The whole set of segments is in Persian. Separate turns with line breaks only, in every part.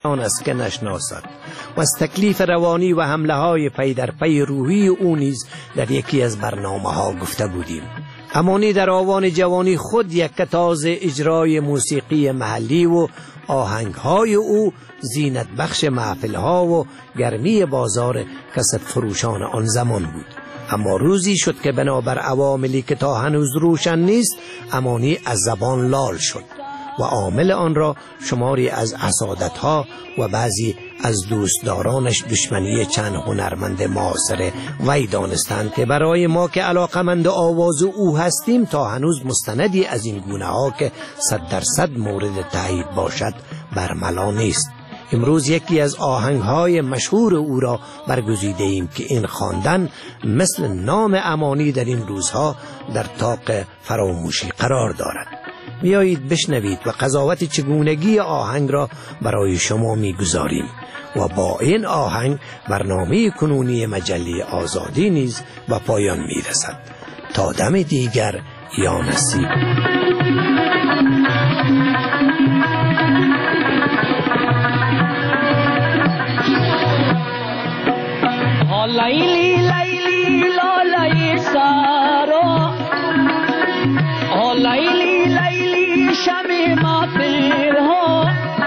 آن است که نشناسد و از تکلیف روانی و حمله های پی در پی روحی او نیز در یکی از برنامه ها گفته بودیم. امانی در آوان جوانی خود یک تازه اجرای موسیقی محلی و آهنگ های او زینت بخش محفل ها و گرمی بازار کسب فروشان آن زمان بود. اما روزی شد که بنابر عواملی که تا هنوز روشن نیست امانی از زبان لال شد و عامل آن را شماری از حسادت‌ها و بعضی از دوستدارانش دشمنی چند هنرمند معاصر وی دانستند که برای ما که علاقمند آواز او هستیم تا هنوز مستندی از این گونه ها که 100% مورد تایید باشد برملا نیست. امروز یکی از آهنگ‌های مشهور او را برگزیده ایم که این خواندن مثل نام امانی در این روزها در طاق فراموشی قرار دارد. بیایید بشنوید و قضاوت چگونگی آهنگ را برای شما می‌گذاریم و با این آهنگ برنامه کنونی مجله آزادی نیز به پایان می‌رسد. تا دم دیگر یا نصیب.
لیلی لیلی لالای سارا لیلی لیلی شمی محفل ها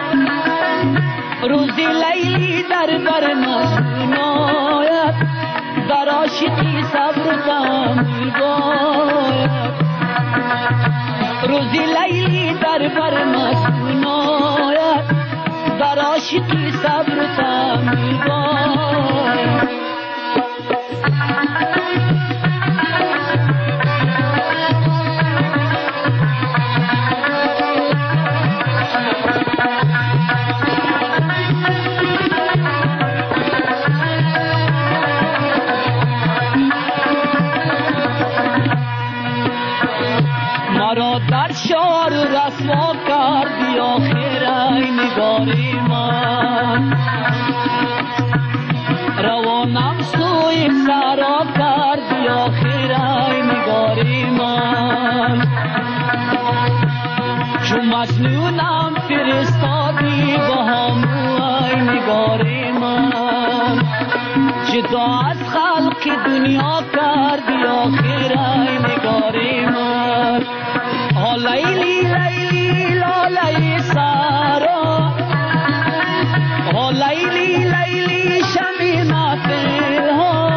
روزی لیلی در بر مسئولایت در عاشقی صبر تحمل باید روزی لیلی در بر مسئولایت در عاشقی صبر تحمل باید در شار رسوا کردی آخر ای نگاری من روانم سوی سرا کردی آخر ای نگاری من چون مجنونم فرستادی با همو ای نگاری من جدا از خلق دنیا کردی آخر ای نگاری من لیلی لیلی لالای سارا لیلی لیلی شمی محفل ها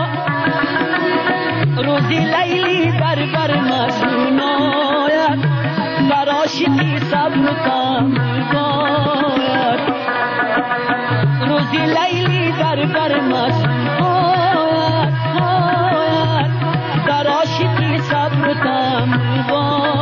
روزی لیلی در بر مسئولایت در عاشقی صبر تحمل باید روزی لیلی در بر مسئولایت در عاشقی صبر تحمل باید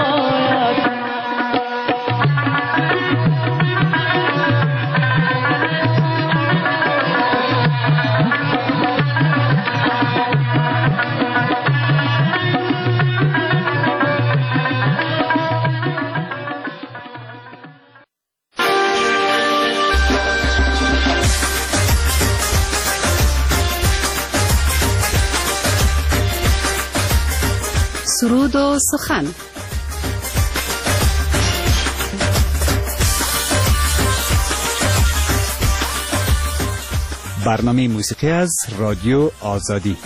سرود و سخن.
برنامه موسیقی از رادیو آزادی.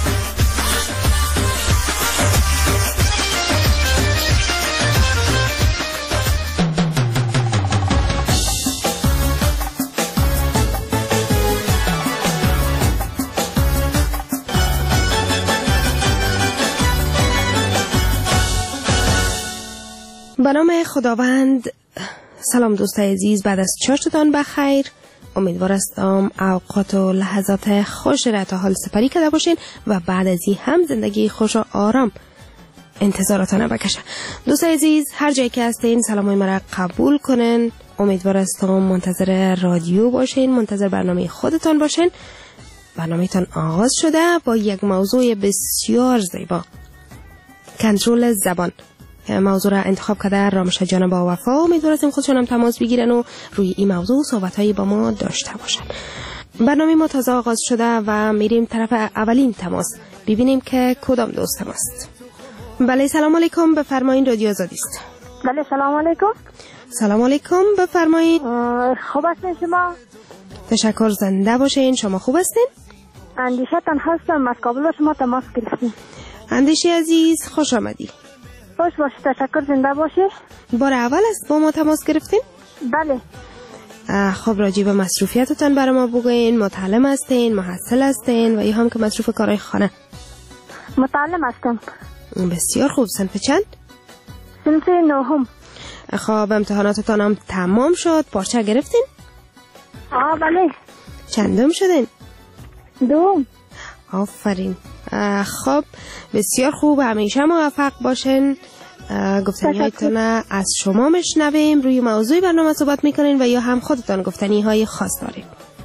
به نام خداوند. سلام دوستای عزیز، بعد از چاشتتان بخیر. امیدوار هستم اوقات و لحظات خوش را تا حال سپری کرده باشین و بعد از این هم زندگی خوش و آرام انتظاراتانه بکشه. دوستای عزیز، هر جایی که هستین سلامای مرا قبول کنین. امیدوار هستم منتظر رادیو باشین، منتظر برنامه خودتان باشین. برنامه‌تان آغاز شده با یک موضوع بسیار زیبا، کنترل زبان. موضوع را انتخاب کرده رامش جان با وفا. امیدوار هستیم خودشون هم تماس بگیرن و روی این موضوع صحبت‌هایی با ما داشته باشن. برنامه ما تازه آغاز شده و میریم طرف اولین تماس، ببینیم که کدام دوستم است. بله، سلام علیکم، بفرمایید، رادیو آزادی است.
بله سلام علیکم.
سلام علیکم، بفرمایید.
خوب هستین شما؟
تشکر، زنده باشین. شما خوب هستین؟
اندیشه تن هستم، از کابل با شما تماس گرفتیم.
اندیشه عزیز خوش آمدی.
خوش باشید، تشکر، زنده باشید.
بار اول است با ما تماس گرفتین؟
بله.
خب راجع به مصروفیتتان برای ما بگوین. متعلم هستین، محصل هستین و یا هم که مصروف کارهای خانه؟
متعلم هستم.
بسیار خوب. صنف چند؟
صنف نهم.
خب امتحاناتتان هم تمام شد، پارچه گرفتین؟
بله.
چندم شدین؟
دوم.
آفرین. خب بسیار خوب، همیشه موفق باشین. گفتنی هایتان از شما مشنویم. روی موضوع برنامه صحبت میکنین و یا هم خودتان گفتنی های خاص دارین؟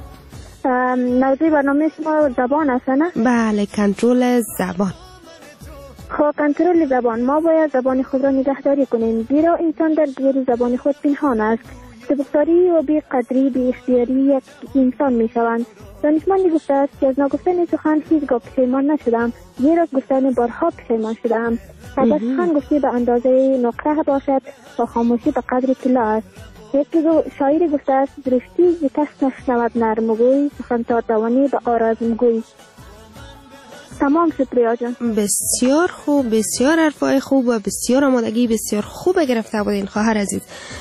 موضوع برنامه شما زبان است نه؟
بله، کنترل زبان.
خب کنترل زبان، ما باید زبان خود را نگهداری کنیم، زیرا انسان در گوش زبان خود پنهان است. سبکساری و بی‌قدری بی اختیاری یک انسان میشوند. دانشمندی گفته است که از نگفتن سخن هیچگاه پشیمان نشدم، زیرا از گفتن بارها پشیمان شدم. اگر سخن گفتی به اندازه نقره باشد و خاموشی به قدر طلا است. یکی شاعری گفته است درشتی ز کس نشنود نرمگوی، سخن تا توانی به آرازمگوی. تمام شد ریا جان.
بسیار خوب، بسیار حرفای خوب و بسیار آمادگی بسیار خوب گرفته بودین خواهر عزیز.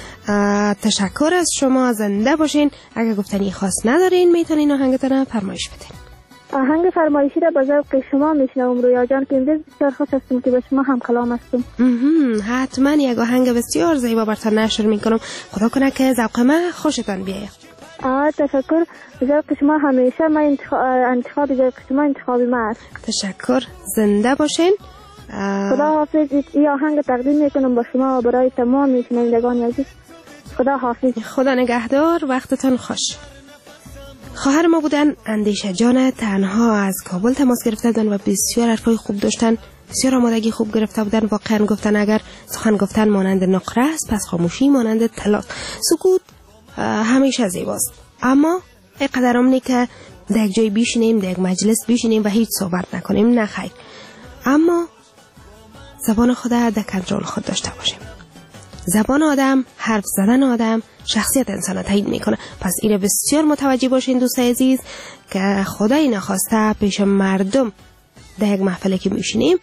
تشکر از شما، زنده باشین. اگر گفتنی خاص ندارین میتونین آهنگتون فرمایش بدین.
آهنگ فرمایشی را با ذوق شما میشنوم رویا جان، که امروز بسیار خوش هستم که با شما هم کلام هستم.
حتما یک آهنگ بسیار زیبا براتون نشر میکنم. خدا کنه که ذوق من خوشتون بیاید.
تشکر. ذوق شما همیشه من انتخاب ذوق شما انتخاب من است.
تشکر، زنده باشین.
خدا حافظ. این آهنگ تقدیم میکنم با شما و برای تمام میشنوندگان عزیز. خدا حافظ.
خدا نگهدار، وقتتان خوش. خواهر ما بودن اندیشه جان تنها، از کابل تماس گرفته بودن و بسیار حرفای خوب داشتن، بسیار آمادگی خوب گرفته بودن. واقعا گفتن اگر سخن گفتن مانند نقره است، پس خاموشی مانند طلا. سکوت همیشه زیباست، اما اینقدر امنی که در یک جای بیشینیم، در یک مجلس بیشینیم و هیچ صحبت نکنیم، نه خیر. اما زبان خود در کنترل خود داشته باشیم. زبان آدم، حرف زدن آدم شخصیت انسان تعیین میکنه. پس این بسیار متوجه باشین دوستای عزیز که خدای نخواسته پیش مردم در یک محفلی که میشینیم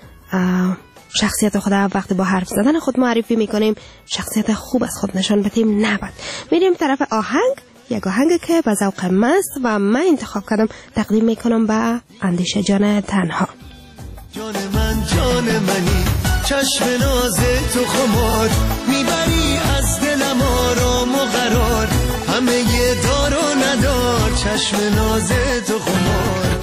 شخصیت خود وقتی با حرف زدن خود معرفی میکنیم، شخصیت خوب از خود نشان بدیم نباید. میریم طرف آهنگ، یک آهنگ که به ذوق من است و من انتخاب کردم تقدیم میکنم به اندیشه جان تنها.
جان منی، چشم ناز تو خمار، میبری از دلم آرام و قرار، همه یه دار و ندار، چشم ناز تو خمار.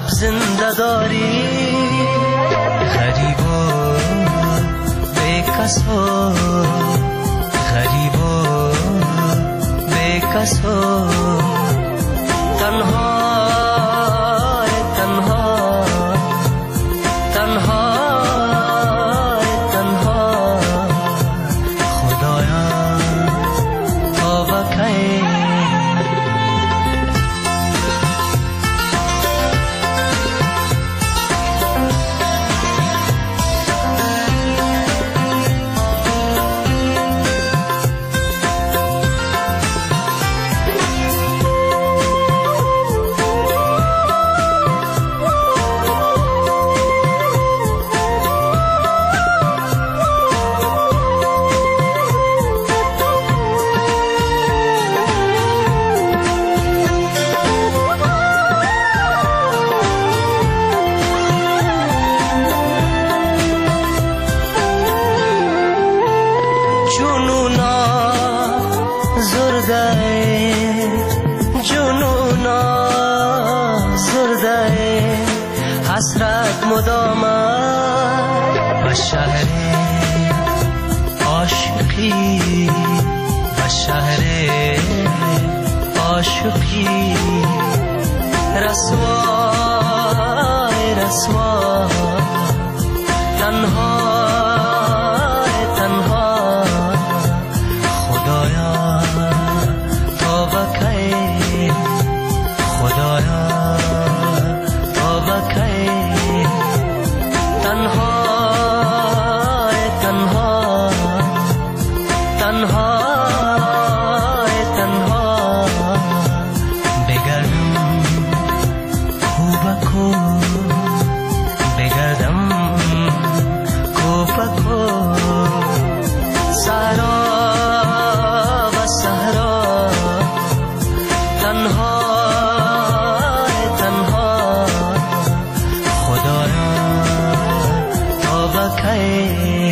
زنده داری غریبا بے کسا غریبا بے کسا تنها تنها تنها تنها خدایا توبه کی حسرت مدام و شهر عاشقی و شهر عاشقی رسوا رسوا تنها تنها خدایا توبه کی خدایا توبه کی تنها تنها تنها تنها بگردم کوبکو بگردم کوبکو سهرا و سهرا تنها تنها خدایا توبه کی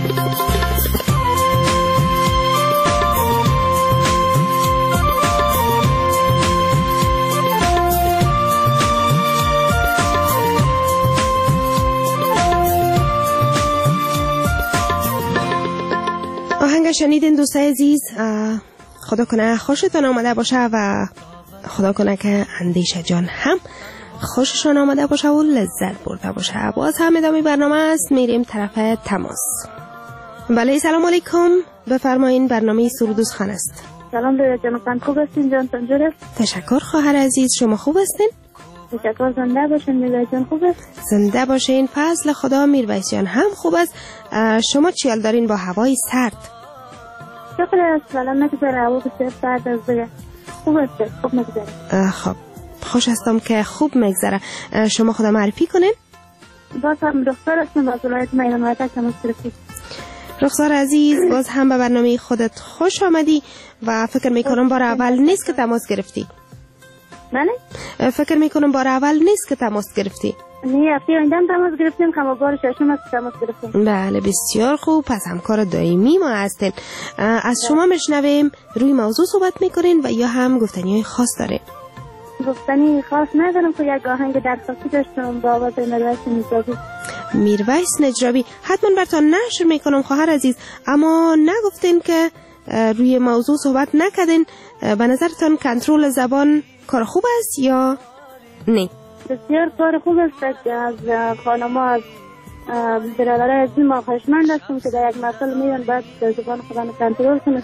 آهنگ شنیدین دوستای عزیز. خدا کنه خوشتون آمده باشه و خدا کنه که اندیشه جان هم خوششون آمده باشه و لذت برده باشه. باز هم ادامه برنامه است، میریم طرف تماس. بله سلام علیکم، بفرمایین، برنامه سرود خان است.
سلام لیلا جان، خوب هستین؟ جان تنجور است.
تشکر خواهر عزیز، شما خوب هستین؟
تشکر، زنده باشین. لیلا جان خوب است؟
زنده باشین، فضل خدا. میرویس جان هم خوب است. شما چی حال دارین با هوای سرد؟
شکر است، سلام نگذاره، هوا بسیار سرد است دیگه. خوب است، خوب نگذاره.
خب خوش هستم که خوب میگذره. شما خدا معرفی کنین؟
باز هم رخسار هستم از ولایت میدان وحدت تماس گرفتید.
رخسار عزیز، باز هم به برنامه خودت خوش آمدی و فکر میکنم بار اول نیست که تماس گرفتی.
بله؟
فکر میکنم بار اول نیست که تماس گرفتی.
نه، هفته آینده تماس گرفتیم، خب بار ششم است تماس گرفتیم.
بله بسیار خوب، پس همکار دائمی ما هستین. از شما میشنویم روی موضوع صحبت میکنین و یا هم گفتنی خاص دارین؟
گفتنی خاص ندارم که یک آهنگ درخواستی داشتم با آواز میرویس نجرابی.
میرویس نجرابی حتما براتون نشر میکنم خواهر عزیز، اما نگفتین که روی موضوع صحبت نکردین. به نظرتان کنترل زبان کار خوب است یا نه؟
بسیار کار خوب است که از خانم‌ها، از برادرای عزیز ما خواهشمند هستم که در یک مسئله میرن باید زبان خودم کنترل کنه.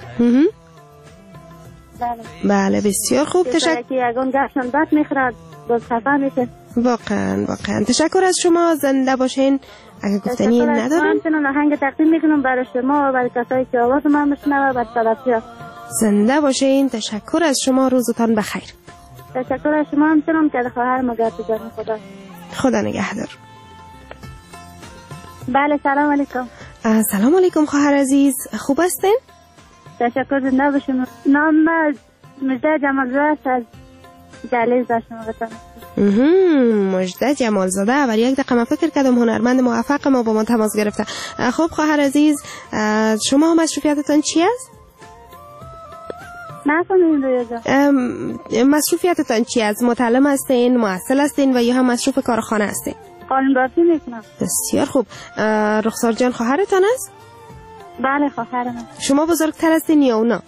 بله بسیار خوب، تشکر.
که یگان گشتن بد میخورد باز خفه میشه.
واقعا تشکر از شما، زنده باشین. اگه گفتنی ندارین
من آهنگ تقدیم میکنم برای شما و برای کسایی که آواز من میشنوه و طرفدار.
زنده باشین، تشکر از شما، روزتان بخیر.
تشکر از شما همچنان که خواهر ما گردیدن.
خدا نگهدار.
بله سلام علیکم.
سلام علیکم خواهر عزیز، خوب هستین؟
تشکر، زنده باشین. نام مجده جمالزاده از دهلیز داشتم وطن.
مجده جمالزاده. برای یک دقیقه من فکر کردم هنرمند موفق ما با ما تماس گرفته. خب خواهر عزیز، شما مصروفیتتان چی است؟
نفهمیدم رویا جان.
مصروفیتتان چی است؟ متعلم هستین، محصل هستین و یا هم مصروف کارخانه هستین؟
قانون‌دارچی میکنم.
بسیار خوب. رخسار جان خواهرتان است؟
بله خواهرم است.
شما بزرگتر هستین یا اونا؟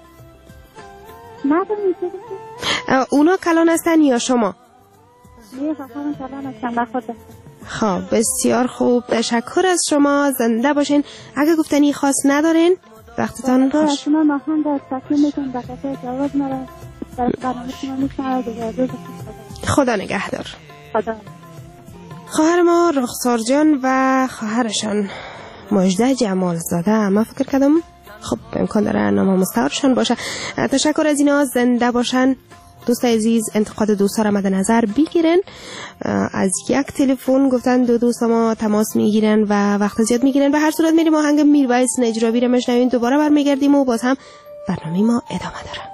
نفهمیدم.
اونا کلان هستن یا شما؟
نه خواهرم کلان هستن و خود.
خب بسیار خوب، تشکر از شما، زنده باشین. اگه گفتنی خاص ندارین وقتتان خوش.
شما ماهان در تقدیم میکنم به خاطر جواب مرا در برنامه شما میشنوم.
خدا نگهدار.
خدا.
خواهر ما رخسار جان و خواهرشان مژده جمال زاده، من فکر کردم خب امکان داره نام مستعارشان باشه. تشکر از اینا، زنده باشن. دوست عزیز انتقاد دوستا را مد نظر بگیرن. از یک تلفن گفتن دو دوست ما تماس میگیرن و وقت زیاد میگیرن. به هر صورت میریم آهنگ میرویس نجرابی را میشنویم، دوباره برمیگردیم و باز هم برنامه ما ادامه داره.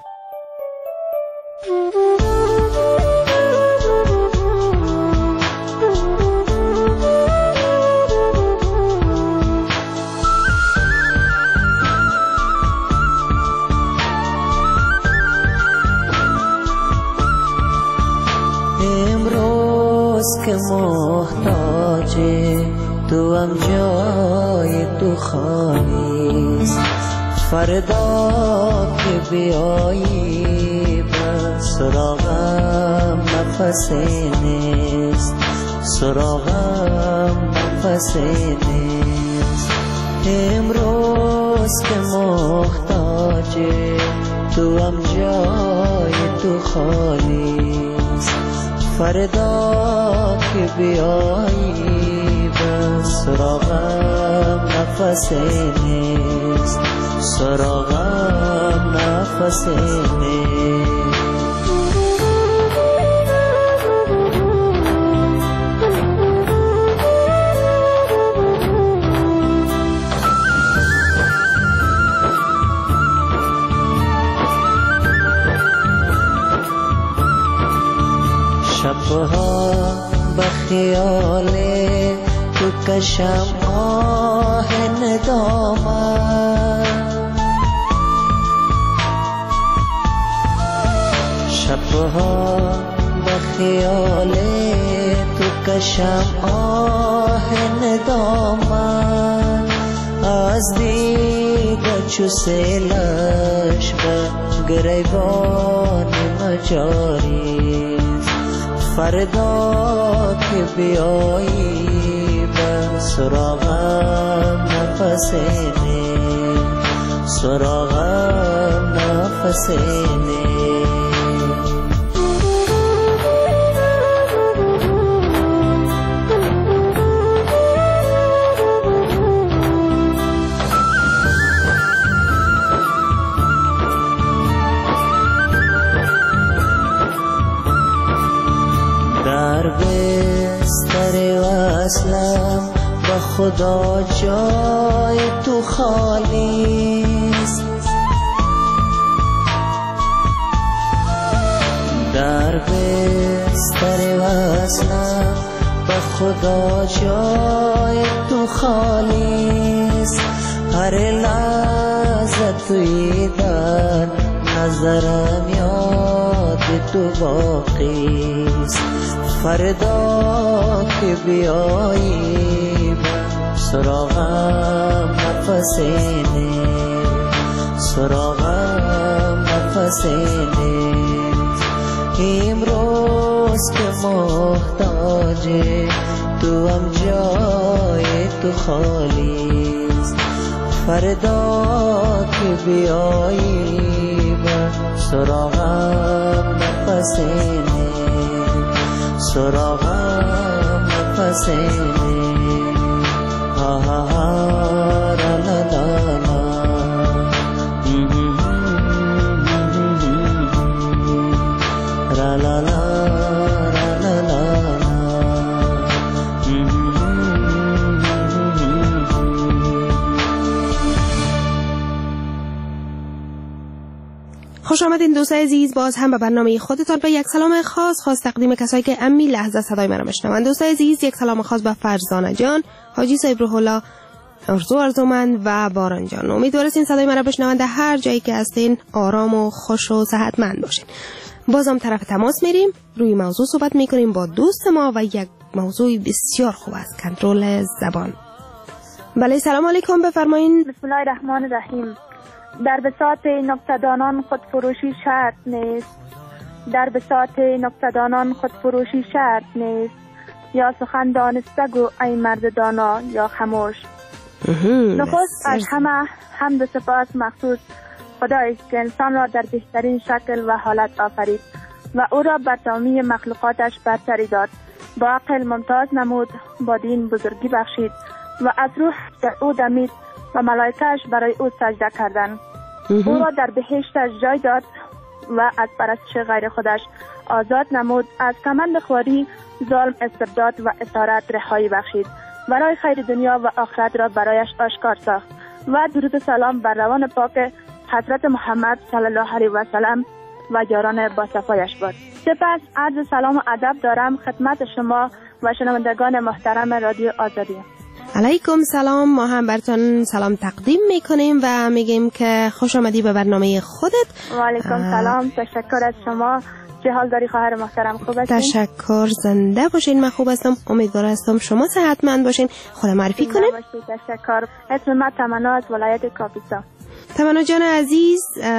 که محتاج تو هم جای تو خالیست، فردا که بیایی به سراغم نفس نیست، سراغم نفس نیست. امروز که محتاج تو هم جای تو خالیست، فردا که بیایی به سراغم نفس نیست، سراغم نفس نیست. شبها به خیال تو کشم آه ندامت، شبها به خیال تو کشم آه ندامت، از دیگه چو سیلش به گریبان مجاری، فردا که بیایی به سراغم نفس نیست، سراغم نفس نیست. در بستر وصلم به خدا جای تو خالیست، در بستر وصلم به خدا جای تو خالیست، هر لحظه توی در نظرم یاد تو باقیست، فردا که بیایی به سراغم نفس نیست، سراغم نفس نیست. امروز که محتاج تو هم جای تو خالیست، فردا که بیایی به سراغم نفس نیست، سراغم نفس نیست. ها را لا لا لا را لا لا را لا لا.
خوش آمدین دوستای عزیز، باز هم به برنامه خودتان و یک سلام خاص تقدیم کسایی که امی لحظه صدای من رو بشنون. دوستای عزیز، یک سلام خاص به فرزانه جان، حاجی صاحب روح الله، ارزومند و باران جان. امیدوارم این صدای من را بشنوند در هر جایی که هستین آرام و خوش و صحتمند باشین. بازم طرف تماس میریم، روی موضوع صحبت میکنیم با دوست ما و یک موضوع بسیار خوب است، کنترل زبان. بله سلام علیکم، بفرمایین.
بسم الله الرحمن الرحیم. در بساط نکته‌دانان خودفروشی شرط نیست، در بساط نکته‌دانان خودفروشی شرط نیست، یا سخن دانسته گو ای مرد دانا یا خاموش. نخست از همه حمد و سپاس مخصوص خدایی که انسان را در بهترین شکل و حالت آفرید و او را بر تمامی مخلوقاتش برتری داد، با عقل ممتاز نمود، با دین بزرگی بخشید و از روح در او دمید و ملائکه‌اش برای او سجده کردند. او را در بهشتش جای داد و از پرستش غیر خودش آزاد نمود، از کمند خواری، ظلم، استبداد و اسارت رهایی بخشید، برای خیر دنیا و آخرت را برایش آشکار ساخت و درود و سلام بر روان پاک حضرت محمد صلی الله علیه و سلم و یاران با صفایش باد. سپس عرض سلام و ادب دارم خدمت شما و شنوندگان محترم رادیو آزادی.
علیکم سلام، ما هم براتون سلام تقدیم میکنیم و میگیم که خوش آمدی به برنامه خودت.
و علیکم سلام، تشکر از شما. چه حال داری خواهر محترم؟ خوب هستین؟
تشکر، زنده باشین. من خوب هستم، امیدوار هستم شما صحتمند باشین. خود معرفی کنید.
تشکر. اسم من تمنا از ولایت کاپیسا.
تمنا جان عزیز،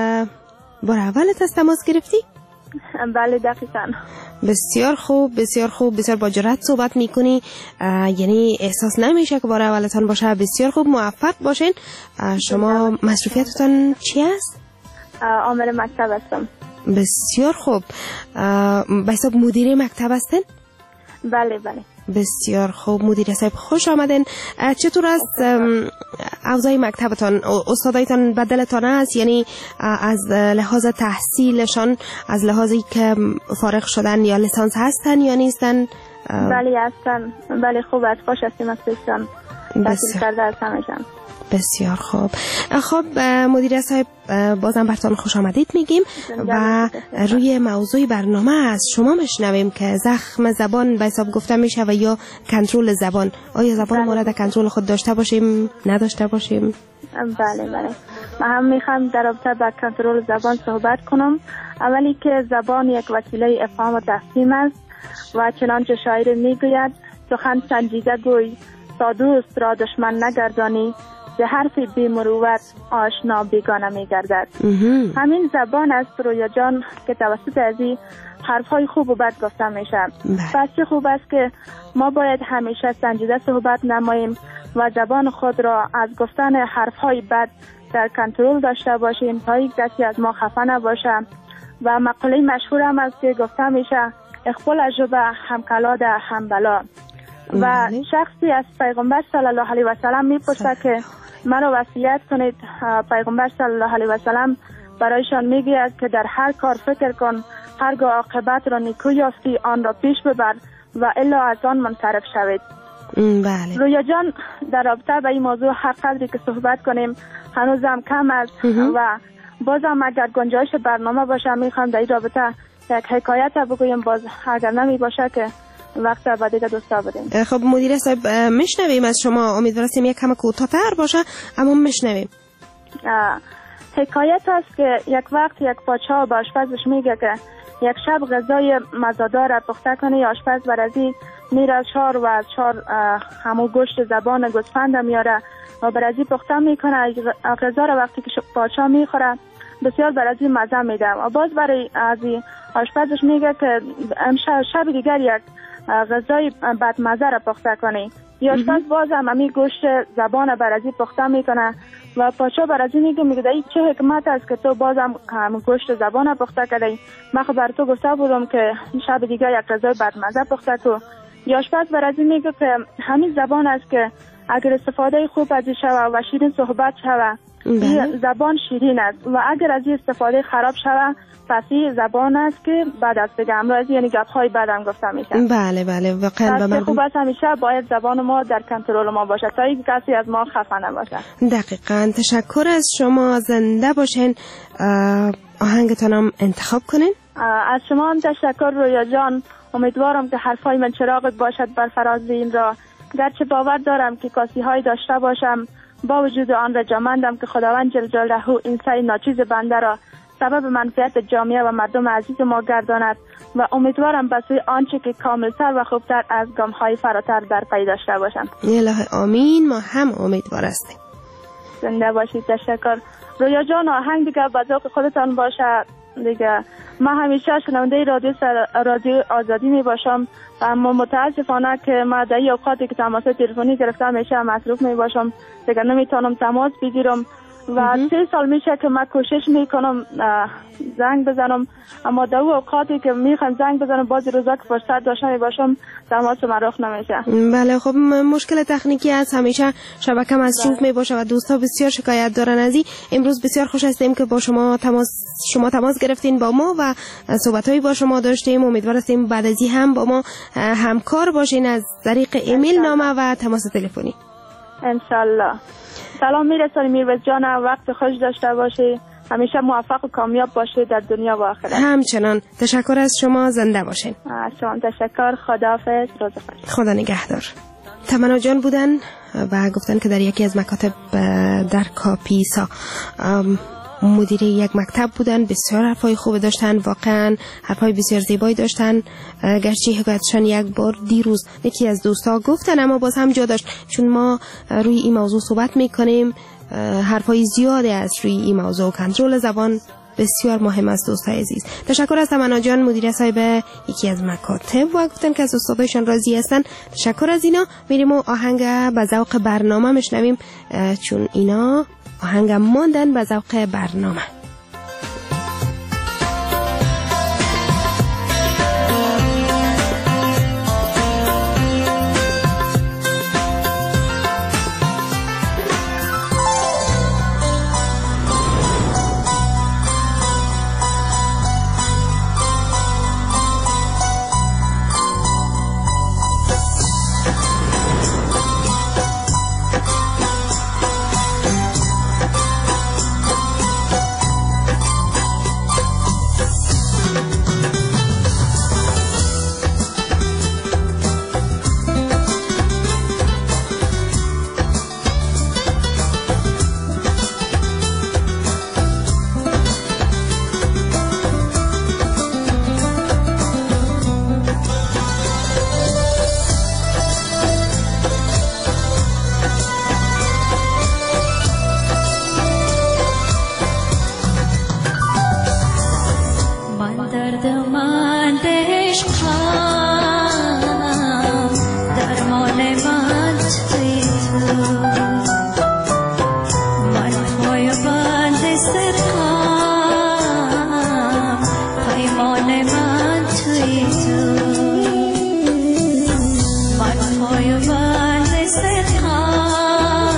بار اولت از تماس گرفتی؟
بله دقیقاً.
بسیار خوب، بسیار خوب، بسیار با جرأت صحبت میکنی، یعنی احساس نمیشه که بار اولتان باشه. بسیار خوب، موفق باشین. شما مصروفیتتان چی است؟
عامل مکتب هستم.
بسیار خوب. به حساب مدیر مکتب هستین؟
بله بله.
بسیار خوب مدیر صاحب، خوش آمدین. چطور است اوضاع مکتبتان؟ استادایتان بدلتان است؟ یعنی از لحاظ تحصیلشان، از لحاظی که فارغ شدن یا لیسانس هستن یا نیستن؟
بله هستن. بله خوب است، خوش هستیم از پیشتان. تحصیل کرده هستم.
بسیار خوب. خب مدیر صاحب، بازم براتون خوش آمدید میگیم و روی موضوع برنامه از شما میشنویم که زخم زبان به حساب گفته میشه و یا کنترل زبان. آیا زبان مورد کنترل خود داشته باشیم، نداشته باشیم؟
بله بله. من هم میخوام در رابطه با کنترل زبان صحبت کنم. اولی که زبان یک وسیله افهام و تفهیم است و چنانچه شاعر میگوید سخن سنجیده گوی تا دوست را دشمن نگردانی، به حرف بی مروت آشنا بیگانه می گردد. همین زبان است رویا جان که توسط ازی حرفهای خوب و بد گفته می شود. پس چه خوب است که ما باید همیشه سنجیده صحبت نماییم و زبان خود را از گفتن حرفهای بد در کنترل داشته باشیم تا یک کسی از ما خفه نباشه. و مقوله مشهور هم است که گفته میشه اخبال عجبه هم کلاد هم بلا. و شخصی از پیغمبر صلی الله علیه و سلم میپرسه که منو وصیت کنید. پیغمبر صلی الله علیه و سلم برایشان میگوید که در هر کار فکر کن، هرگاه عاقبت را نیکو یافتی آن را پیش ببر و الا از آن منصرف شوید.
بله.
رویا جان، در رابطه با این موضوع هر قدری که صحبت کنیم هنوزم کم است و بازم اگر گنجایش برنامه باشه میخوام در این رابطه یک حکایت بگویم، باز اگر نمی باشه که وقت بعد دیگه دوستا بدیم.
خب مدیر صاحب میشنویم از شما، امیدوارم یک کم کوتاه‌تر باشه اما میشنویم.
حکایت است که یک وقت یک پادشاه به آشپزش میگه که یک شب غذای مزه‌دار پخته کنه. آشپز برازی میره چار و چار همو گوشت زبان گوسفند میاره و برازی پخته میکنه. غذا را وقتی که پادشاه میخوره بسیار برازی مزه میده و باز برای از آشپزش میگه که شب دیگر یک غذای بدمزه را پخته کنی. آشپز باز هم امی گوشت زبان برازی پخته میکنه و پادشاه برازی میگه چه حکمت است که تو بازم گوشت زبان پخته کردی؟ من خبر تو گفته بودم که شب دیگر یک غذای بدمزه پخته کو. آشپز برازی میگه که همین زبان است که اگر استفاده خوب از شود و شیرین صحبت شود زبان شیرین است و اگر از استفاده خراب شود پس این زبان است که بعد از بگم راضی، یعنی گپ‌های بدم گفته میشه.
بله بله. واقعا به
خوب است همیشه باید زبان ما در کنترل ما باشه تا یک کسی از ما خفه نباشه.
دقیقاً. تشکر از شما، زنده باشین. آهنگتانم انتخاب کنین.
از شما هم تشکر رویا جان. امیدوارم که حرفای من چراغ باشد بر فراز این را. گرچه باور دارم که کاسی‌های داشته باشم
با وجود آن رجامندم که خداوند جل جلاله این سعی ناچیز بنده را سبب منفعت جامعه و مردم عزیز ما گرداند و امیدوارم به سوی آنچه که کاملتر و خوبتر از گام‌های فراتر در پی داشته باشم.
الهی آمین. ما هم امیدوار هستیم.
زنده باشید. تشکر. رویا جان، آهنگ دیگه به ذوق خودتان باشه دیگه. من همیشه شنونده رادیو آزادی می باشم، اما متاسفانه که من در این اوقاتی که تماس تلفنی گرفتم همیشه مصروف می باشم دیگه، نمیتونم تماس بگیرم و 3 سال میشه که من کوشش میکنم زنگ بزنم، اما در اوقاتی که میخوام زنگ بزنم بعضی روزا که فرصت داشته می باشم تماس من رخ نمیشه.
بله خب مشکل تکنیکی هست، همیشه شبکه مصروف می باشه و دوستا بسیار شکایت دارن از این. امروز بسیار خوش هستیم که با شما تماس گرفتین با ما و صحبت‌هایی با شما داشتیم. امیدوار هستیم بعد از این هم با ما همکار باشین از طریق ایمیل نامه و تماس تلفنی.
ان شاء الله. سلام میرسونیم میروز جان، وقت خوش داشته باشی، همیشه موفق و کامیاب باشی در دنیا و آخرت.
همچنان. تشکر از شما. زنده باشین.
شما تشکر. خداحافظ. روز خوش.
خدا نگهدار. تمنا جان بودن و گفتن که در یکی از مکاتب در کاپیسا مدیر یک مکتب بودن. بسیار حرفای خوب داشتن، واقعا حرفای بسیار زیبایی داشتن، گرچه حکایتشان یک بار دیروز یکی از دوستا گفتن اما باز هم جا داشت، چون ما روی این موضوع صحبت میکنیم. حرفای زیاده است روی این موضوع. کنترل زبان بسیار مهم است دوستای عزیز. تشکر از تمنا جان مدیر صاحب یکی از مکاتب و گفتن که از استادایشان راضی هستن. تشکر از اینا. میریم و آهنگ به ذوق برنامه میشنویم، چون اینا آهنگ ماندن به ذوق برنامه.